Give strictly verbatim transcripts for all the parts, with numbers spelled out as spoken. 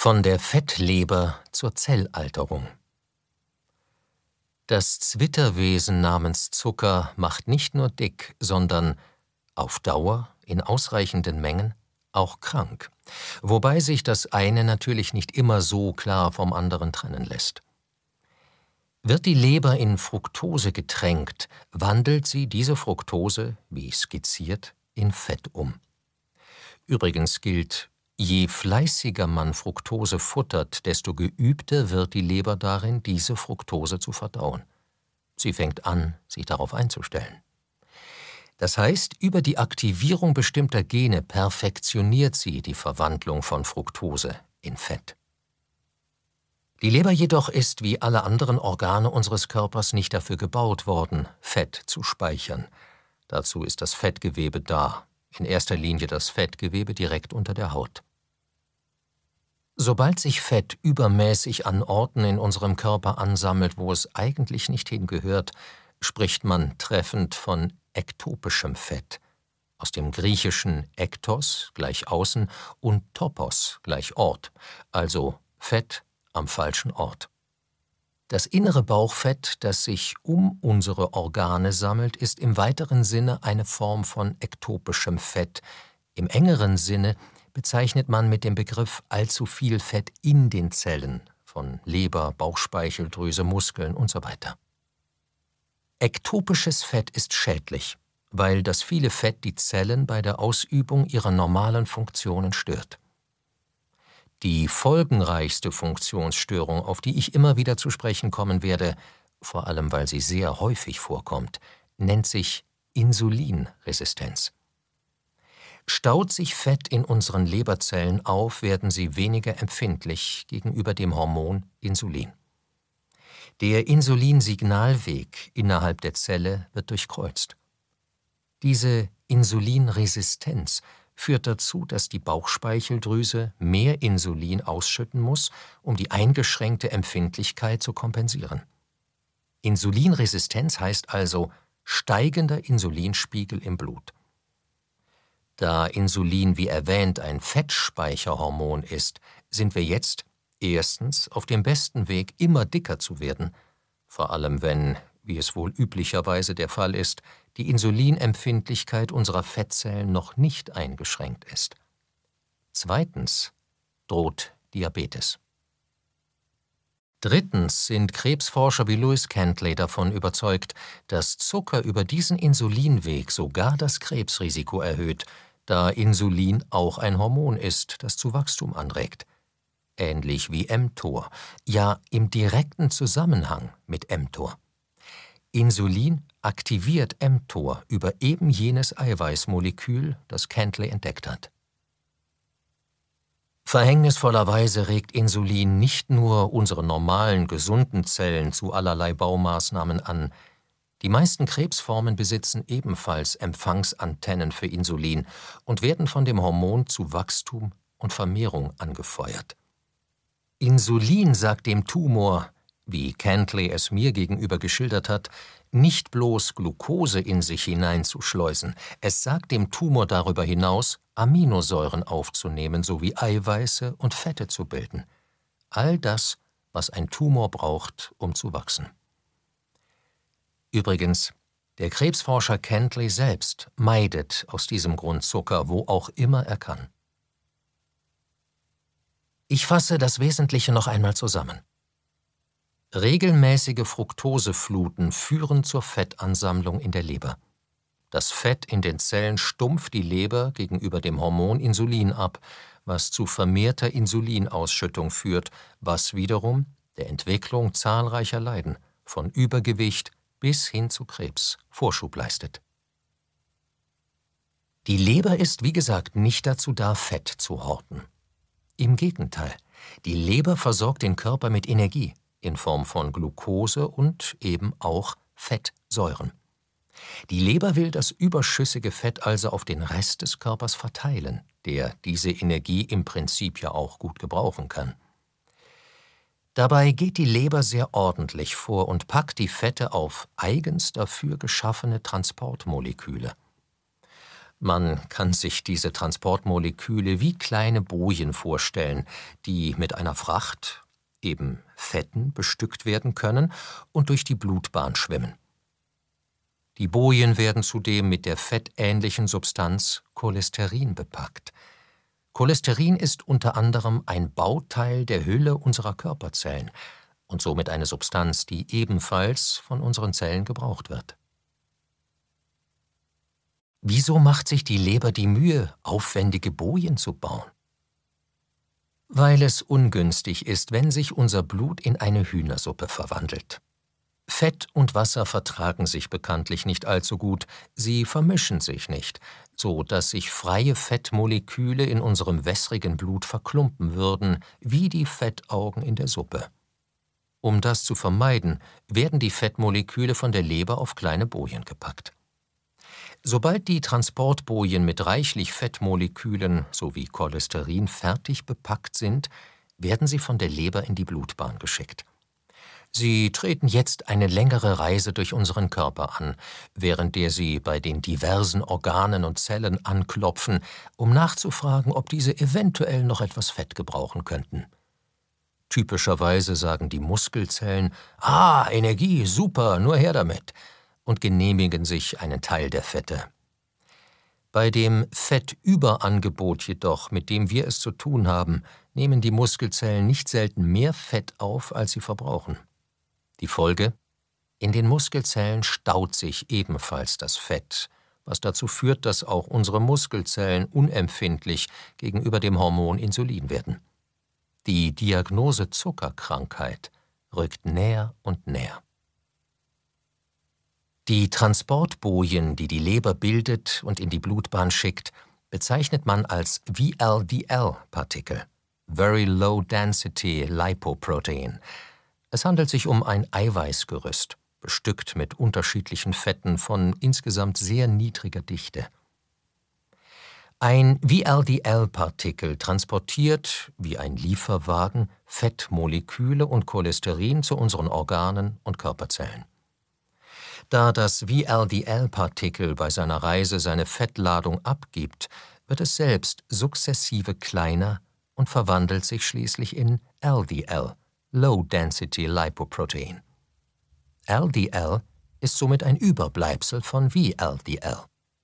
Von der Fettleber zur Zellalterung. Das Zwitterwesen namens Zucker macht nicht nur dick, sondern auf Dauer, in ausreichenden Mengen, auch krank, wobei sich das eine natürlich nicht immer so klar vom anderen trennen lässt. Wird die Leber in Fructose getränkt, wandelt sie diese Fructose, wie skizziert, in Fett um. Übrigens gilt, je fleißiger man Fructose futtert, desto geübter wird die Leber darin, diese Fructose zu verdauen. Sie fängt an, sich darauf einzustellen. Das heißt, über die Aktivierung bestimmter Gene perfektioniert sie die Verwandlung von Fructose in Fett. Die Leber jedoch ist wie alle anderen Organe unseres Körpers nicht dafür gebaut worden, Fett zu speichern. Dazu ist das Fettgewebe da, in erster Linie das Fettgewebe direkt unter der Haut. Sobald sich Fett übermäßig an Orten in unserem Körper ansammelt, wo es eigentlich nicht hingehört, spricht man treffend von ektopischem Fett, aus dem griechischen ektos gleich außen und topos gleich Ort, also Fett am falschen Ort. Das innere Bauchfett, das sich um unsere Organe sammelt, ist im weiteren Sinne eine Form von ektopischem Fett. Im engeren Sinne bezeichnet man mit dem Begriff allzu viel Fett in den Zellen von Leber, Bauchspeicheldrüse, Muskeln und so weiter. Ektopisches Fett ist schädlich, weil das viele Fett die Zellen bei der Ausübung ihrer normalen Funktionen stört. Die folgenreichste Funktionsstörung, auf die ich immer wieder zu sprechen kommen werde, vor allem weil sie sehr häufig vorkommt, nennt sich Insulinresistenz. Staut sich Fett in unseren Leberzellen auf, werden sie weniger empfindlich gegenüber dem Hormon Insulin. Der Insulinsignalweg innerhalb der Zelle wird durchkreuzt. Diese Insulinresistenz führt dazu, dass die Bauchspeicheldrüse mehr Insulin ausschütten muss, um die eingeschränkte Empfindlichkeit zu kompensieren. Insulinresistenz heißt also steigender Insulinspiegel im Blut. Da Insulin, wie erwähnt, ein Fettspeicherhormon ist, sind wir jetzt erstens auf dem besten Weg, immer dicker zu werden, vor allem wenn, wie es wohl üblicherweise der Fall ist, die Insulinempfindlichkeit unserer Fettzellen noch nicht eingeschränkt ist. Zweitens droht Diabetes. Drittens sind Krebsforscher wie Lewis Cantley davon überzeugt, dass Zucker über diesen Insulinweg sogar das Krebsrisiko erhöht, da Insulin auch ein Hormon ist, das zu Wachstum anregt. Ähnlich wie mTOR, ja im direkten Zusammenhang mit mTOR. Insulin aktiviert mTOR über eben jenes Eiweißmolekül, das Cantley entdeckt hat. Verhängnisvollerweise regt Insulin nicht nur unsere normalen, gesunden Zellen zu allerlei Baumaßnahmen an. Die meisten Krebsformen besitzen ebenfalls Empfangsantennen für Insulin und werden von dem Hormon zu Wachstum und Vermehrung angefeuert. Insulin sagt dem Tumor, wie Cantley es mir gegenüber geschildert hat, nicht bloß Glucose in sich hineinzuschleusen, es sagt dem Tumor darüber hinaus, Aminosäuren aufzunehmen sowie Eiweiße und Fette zu bilden. All das, was ein Tumor braucht, um zu wachsen. Übrigens, der Krebsforscher Cantley selbst meidet aus diesem Grund Zucker, wo auch immer er kann. Ich fasse das Wesentliche noch einmal zusammen. Regelmäßige Fructosefluten führen zur Fettansammlung in der Leber. Das Fett in den Zellen stumpft die Leber gegenüber dem Hormon Insulin ab, was zu vermehrter Insulinausschüttung führt, was wiederum der Entwicklung zahlreicher Leiden, von Übergewicht bis hin zu Krebs, Vorschub leistet. Die Leber ist, wie gesagt, nicht dazu da, Fett zu horten. Im Gegenteil, die Leber versorgt den Körper mit Energie in Form von Glucose und eben auch Fettsäuren. Die Leber will das überschüssige Fett also auf den Rest des Körpers verteilen, der diese Energie im Prinzip ja auch gut gebrauchen kann. Dabei geht die Leber sehr ordentlich vor und packt die Fette auf eigens dafür geschaffene Transportmoleküle. Man kann sich diese Transportmoleküle wie kleine Bojen vorstellen, die mit einer Fracht, eben Fetten, bestückt werden können und durch die Blutbahn schwimmen. Die Bojen werden zudem mit der fettähnlichen Substanz Cholesterin bepackt. Cholesterin ist unter anderem ein Bauteil der Hülle unserer Körperzellen und somit eine Substanz, die ebenfalls von unseren Zellen gebraucht wird. Wieso macht sich die Leber die Mühe, aufwendige Bojen zu bauen? Weil es ungünstig ist, wenn sich unser Blut in eine Hühnersuppe verwandelt. Fett und Wasser vertragen sich bekanntlich nicht allzu gut, sie vermischen sich nicht, so dass sich freie Fettmoleküle in unserem wässrigen Blut verklumpen würden, wie die Fettaugen in der Suppe. Um das zu vermeiden, werden die Fettmoleküle von der Leber auf kleine Bojen gepackt. Sobald die Transportbojen mit reichlich Fettmolekülen sowie Cholesterin fertig bepackt sind, werden sie von der Leber in die Blutbahn geschickt. Sie treten jetzt eine längere Reise durch unseren Körper an, während der sie bei den diversen Organen und Zellen anklopfen, um nachzufragen, ob diese eventuell noch etwas Fett gebrauchen könnten. Typischerweise sagen die Muskelzellen: »Ah, Energie, super, nur her damit«, und genehmigen sich einen Teil der Fette. Bei dem Fettüberangebot jedoch, mit dem wir es zu tun haben, nehmen die Muskelzellen nicht selten mehr Fett auf, als sie verbrauchen. Die Folge? In den Muskelzellen staut sich ebenfalls das Fett, was dazu führt, dass auch unsere Muskelzellen unempfindlich gegenüber dem Hormon Insulin werden. Die Diagnose Zuckerkrankheit rückt näher und näher. Die Transportbojen, die die Leber bildet und in die Blutbahn schickt, bezeichnet man als V L D L-Partikel, Very Low Density Lipoprotein. Es handelt sich um ein Eiweißgerüst, bestückt mit unterschiedlichen Fetten von insgesamt sehr niedriger Dichte. Ein V L D L-Partikel transportiert, wie ein Lieferwagen, Fettmoleküle und Cholesterin zu unseren Organen und Körperzellen. Da das V L D L-Partikel bei seiner Reise seine Fettladung abgibt, wird es selbst sukzessive kleiner und verwandelt sich schließlich in L D L, Low Density Lipoprotein. L D L ist somit ein Überbleibsel von V L D L.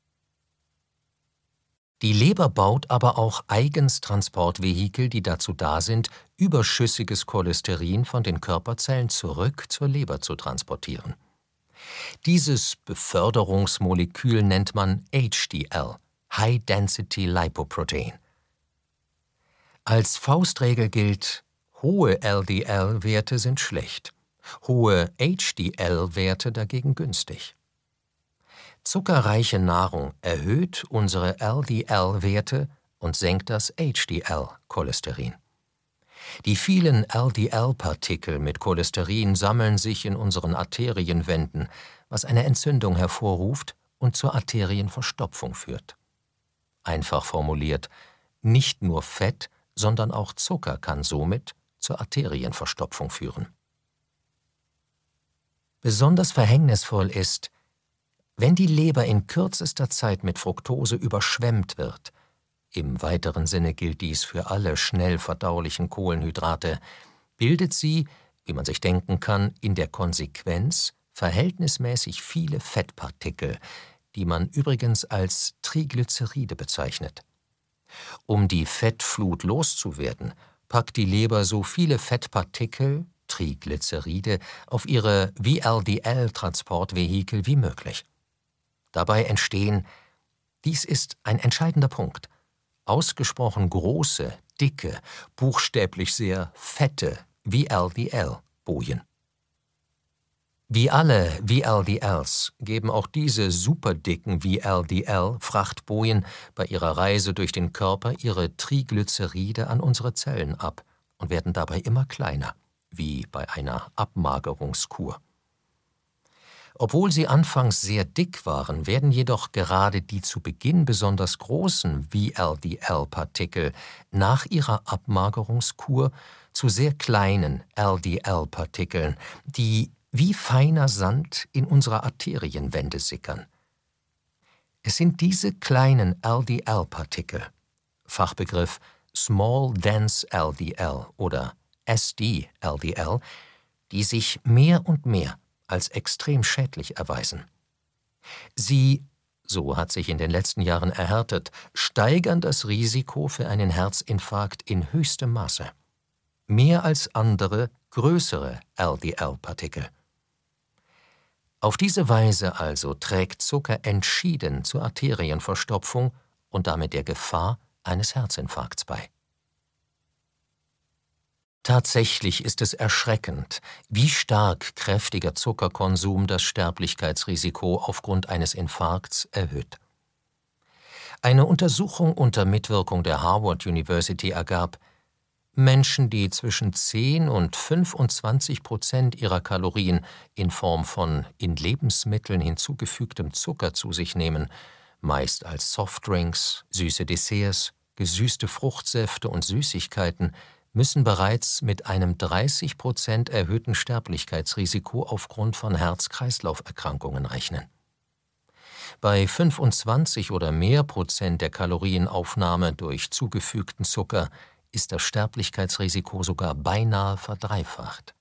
Die Leber baut aber auch eigens Transportvehikel, die dazu da sind, überschüssiges Cholesterin von den Körperzellen zurück zur Leber zu transportieren. Dieses Beförderungsmolekül nennt man H D L, High Density Lipoprotein. Als Faustregel gilt: hohe L D L-Werte sind schlecht, hohe H D L-Werte dagegen günstig. Zuckerreiche Nahrung erhöht unsere L D L-Werte und senkt das H D L-Cholesterin. Die vielen L D L-Partikel mit Cholesterin sammeln sich in unseren Arterienwänden, was eine Entzündung hervorruft und zur Arterienverstopfung führt. Einfach formuliert: nicht nur Fett, sondern auch Zucker kann somit zur Arterienverstopfung führen. Besonders verhängnisvoll ist, wenn die Leber in kürzester Zeit mit Fructose überschwemmt wird. Im weiteren Sinne gilt dies für alle schnell verdaulichen Kohlenhydrate, bildet sie, wie man sich denken kann, in der Konsequenz verhältnismäßig viele Fettpartikel, die man übrigens als Triglyceride bezeichnet. Um die Fettflut loszuwerden, packt die Leber so viele Fettpartikel, Triglyceride, auf ihre V L D L-Transportvehikel wie möglich. Dabei entstehen, dies ist ein entscheidender Punkt, ausgesprochen große, dicke, buchstäblich sehr fette V L D L-Bojen. Wie alle V L D Ls geben auch diese superdicken V L D L-Frachtbojen bei ihrer Reise durch den Körper ihre Triglyceride an unsere Zellen ab und werden dabei immer kleiner, wie bei einer Abmagerungskur. Obwohl sie anfangs sehr dick waren, werden jedoch gerade die zu Beginn besonders großen V L D L-Partikel nach ihrer Abmagerungskur zu sehr kleinen L D L-Partikeln, die wie feiner Sand in unsere Arterienwände sickern. Es sind diese kleinen L D L-Partikel, Fachbegriff Small Dense L D L oder S D L D L, die sich mehr und mehr als extrem schädlich erweisen. Sie, so hat sich in den letzten Jahren erhärtet, steigern das Risiko für einen Herzinfarkt in höchstem Maße. Mehr als andere, größere L D L-Partikel. Auf diese Weise also trägt Zucker entschieden zur Arterienverstopfung und damit der Gefahr eines Herzinfarkts bei. Tatsächlich ist es erschreckend, wie stark kräftiger Zuckerkonsum das Sterblichkeitsrisiko aufgrund eines Infarkts erhöht. Eine Untersuchung unter Mitwirkung der Harvard University ergab, Menschen, die zwischen zehn und fünfundzwanzig Prozent ihrer Kalorien in Form von in Lebensmitteln hinzugefügtem Zucker zu sich nehmen, meist als Softdrinks, süße Desserts, gesüßte Fruchtsäfte und Süßigkeiten, müssen bereits mit einem dreißig Prozent erhöhten Sterblichkeitsrisiko aufgrund von Herz-Kreislauf-Erkrankungen rechnen. Bei fünfundzwanzig oder mehr Prozent der Kalorienaufnahme durch zugefügten Zucker ist das Sterblichkeitsrisiko sogar beinahe verdreifacht.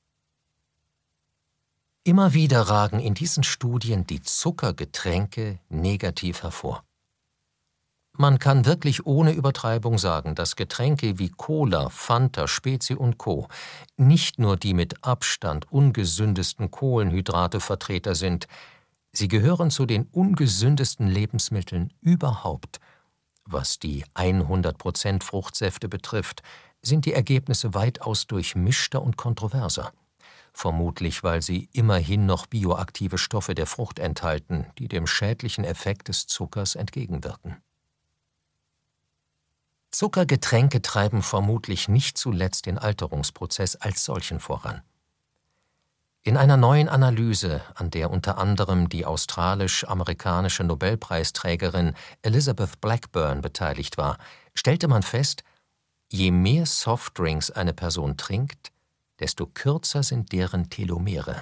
Immer wieder ragen in diesen Studien die Zuckergetränke negativ hervor. Man kann wirklich ohne Übertreibung sagen, dass Getränke wie Cola, Fanta, Spezi und Co. nicht nur die mit Abstand ungesündesten Kohlenhydrate-Vertreter sind, sie gehören zu den ungesündesten Lebensmitteln überhaupt. Was die hundert Prozent Fruchtsäfte betrifft, sind die Ergebnisse weitaus durchmischter und kontroverser. Vermutlich, weil sie immerhin noch bioaktive Stoffe der Frucht enthalten, die dem schädlichen Effekt des Zuckers entgegenwirken. Zuckergetränke treiben vermutlich nicht zuletzt den Alterungsprozess als solchen voran. In einer neuen Analyse, an der unter anderem die australisch-amerikanische Nobelpreisträgerin Elizabeth Blackburn beteiligt war, stellte man fest, je mehr Softdrinks eine Person trinkt, desto kürzer sind deren Telomere.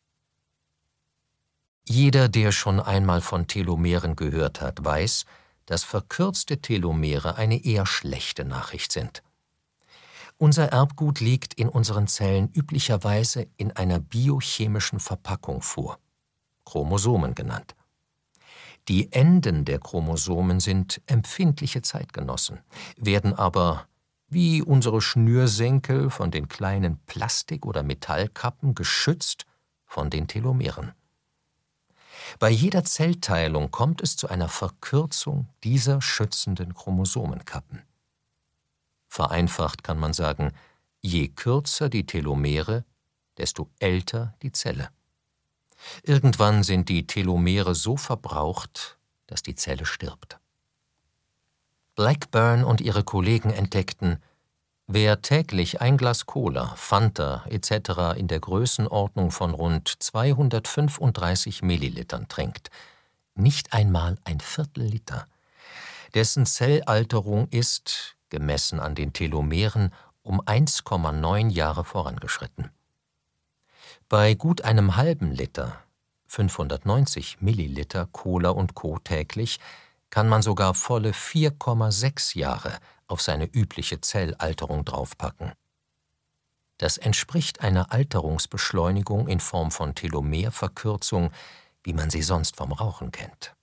Jeder, der schon einmal von Telomeren gehört hat, weiß, dass verkürzte Telomere eine eher schlechte Nachricht sind. Unser Erbgut liegt in unseren Zellen üblicherweise in einer biochemischen Verpackung vor, Chromosomen genannt. Die Enden der Chromosomen sind empfindliche Zeitgenossen, werden aber, wie unsere Schnürsenkel, von den kleinen Plastik- oder Metallkappen geschützt von den Telomeren. Bei jeder Zellteilung kommt es zu einer Verkürzung dieser schützenden Chromosomenkappen. Vereinfacht kann man sagen, je kürzer die Telomere, desto älter die Zelle. Irgendwann sind die Telomere so verbraucht, dass die Zelle stirbt. Blackburn und ihre Kollegen entdeckten, wer täglich ein Glas Cola, Fanta et cetera in der Größenordnung von rund zweihundertfünfunddreißig Millilitern trinkt, nicht einmal ein Viertel Liter, dessen Zellalterung ist, gemessen an den Telomeren, um eins Komma neun Jahre vorangeschritten. Bei gut einem halben Liter, fünfhundertneunzig Milliliter Cola und Co. täglich, kann man sogar volle vier Komma sechs Jahre auf seine übliche Zellalterung draufpacken. Das entspricht einer Alterungsbeschleunigung in Form von Telomerverkürzung, wie man sie sonst vom Rauchen kennt.